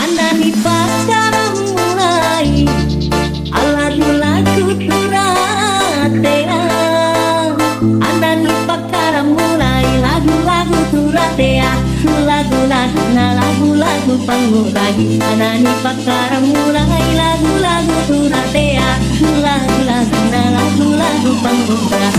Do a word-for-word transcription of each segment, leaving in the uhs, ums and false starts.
Andani pakara mulai lagu-lagu turatea. Andani pakara mulai lagu-lagu turatea. Lagu-lagu na lagu-lagu pangulai. Andani pakara mulai lagu-lagu turatea. Lagu-lagu na lagu-lagu pangulai.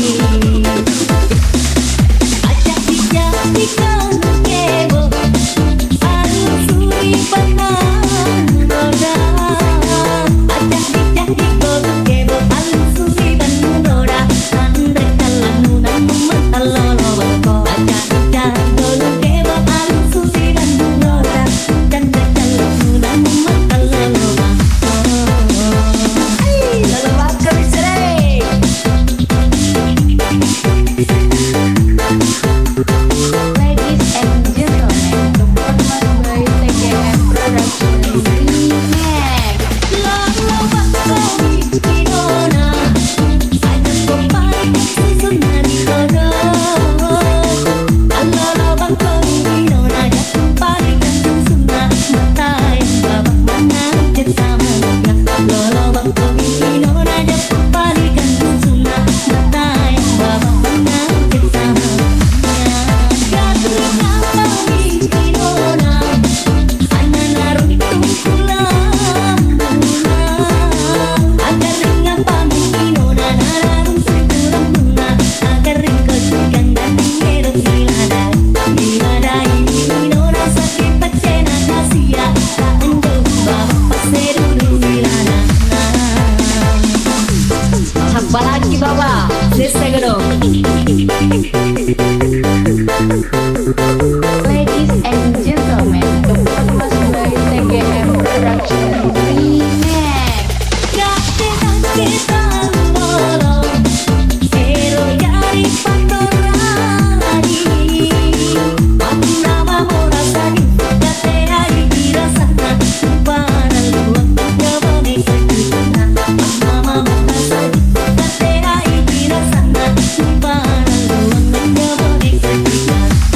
Acak bijak dikau kebo alu suri panan roda. Acak bijak dikau kebo alu suri panan roda. Andai kalah nunan memental lolo bako. Acak bijak dikau kebo alu suri panan roda. Andai kalah nunan memental lolo bako. Lolo bako bisere. Ladies and gentlemen, the performance by T G M Production Remix. Lolo bako bikinona, aja kopai susuna di kono. Lolo bako bikinona, aja kopai susuna matai babak mana kita menang. Lolo bako bikinona, aja kopai susuna matai babak mana kita menang. Apalagi bawa sesegero. Ladies and gentlemen, the performance by T G M Production Remix. Kakek kita lolo, hero dari Patorani. Aku nama merasa di kate hari dirasana, para luang mencoba mengikutina. Mama merasa di kate hari dirasana, para luang mencoba mengikutina.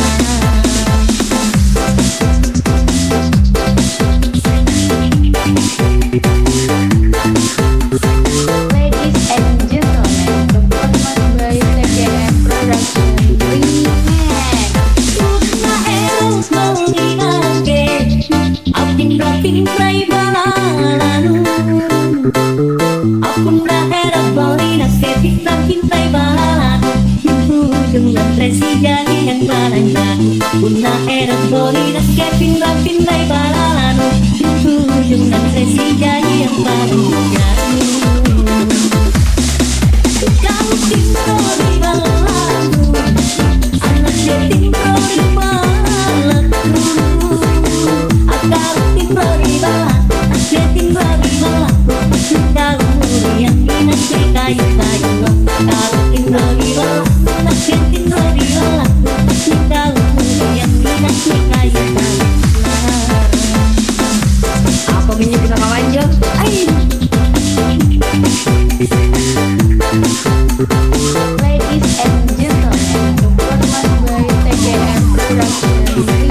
Ladies and gentlemen, the performance by T G M Production Remix. Una eros mengingake, apin rapin pray balalanu. Apun era bolina que pinta pinta y balalanu. Ujung tresi jadi yang balangan. Una era bolina que pinta pinta y balalanu. Ujung tresi jadi yang balangan. Kau timbro di balaku, anaknya timbro di balaku. Akal timbro di balaku, anaknya timbro di balaku. Kau yang dinanti kayu-kayu. Kau timbro di balaku, anaknya timbro di balaku. Kau yang dinanti kayu-kayu. Apa minyak kita kawanjok? Ayo. Ladies and gentlemen, the performance by T G M Production.